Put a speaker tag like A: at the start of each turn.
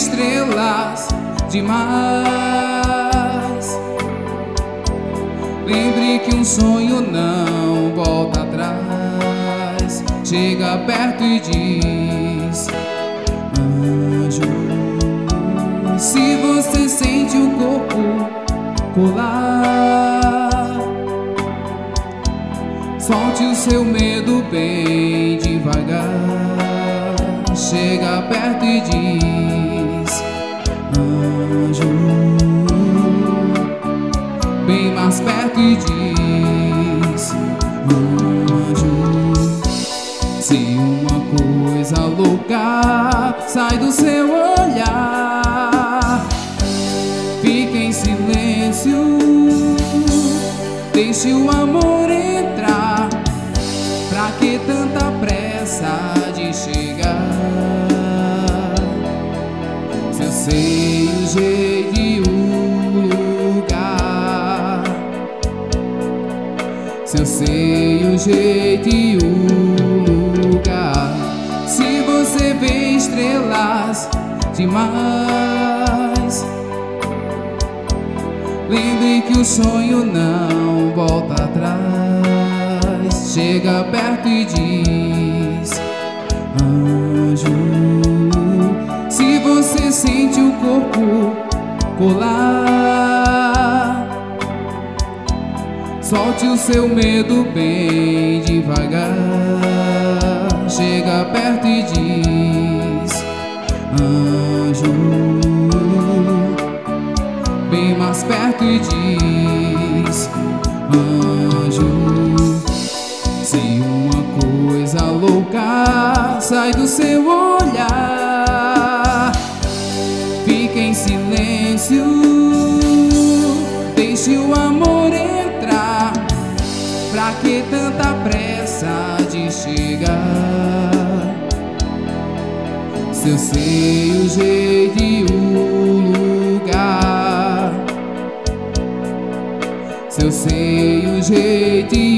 A: estrelas demais. Lembre que um sonho não volta atrás. Chega perto e diz: anjo. Se você sente o corpo colar, solte o seu medo bem devagar. Chega perto e diz: anjo. Bem mais perto e diz: anjo. Se uma coisa louca sai do seu olhar, fique em silêncio, deixe o amor entrar. Pra que tanta pressa de chegar? Se eu sei o jeito e o lugar, se eu sei o jeito e o lugar. Se você vê estrelas demais, lembre que o sonho não volta atrás. Chega perto e diz: anjo. Se você sente o corpo colar, solte o seu medo bem devagar. Chega perto e diz: anjo. Bem mais perto e diz: anjo. Se uma coisa louca sai do seu olhar, fique em silêncio, deixe o amor entrar. Pra que tanta pressa de chegar? Se eu sei o jeito e o lugar, se eu sei o jeito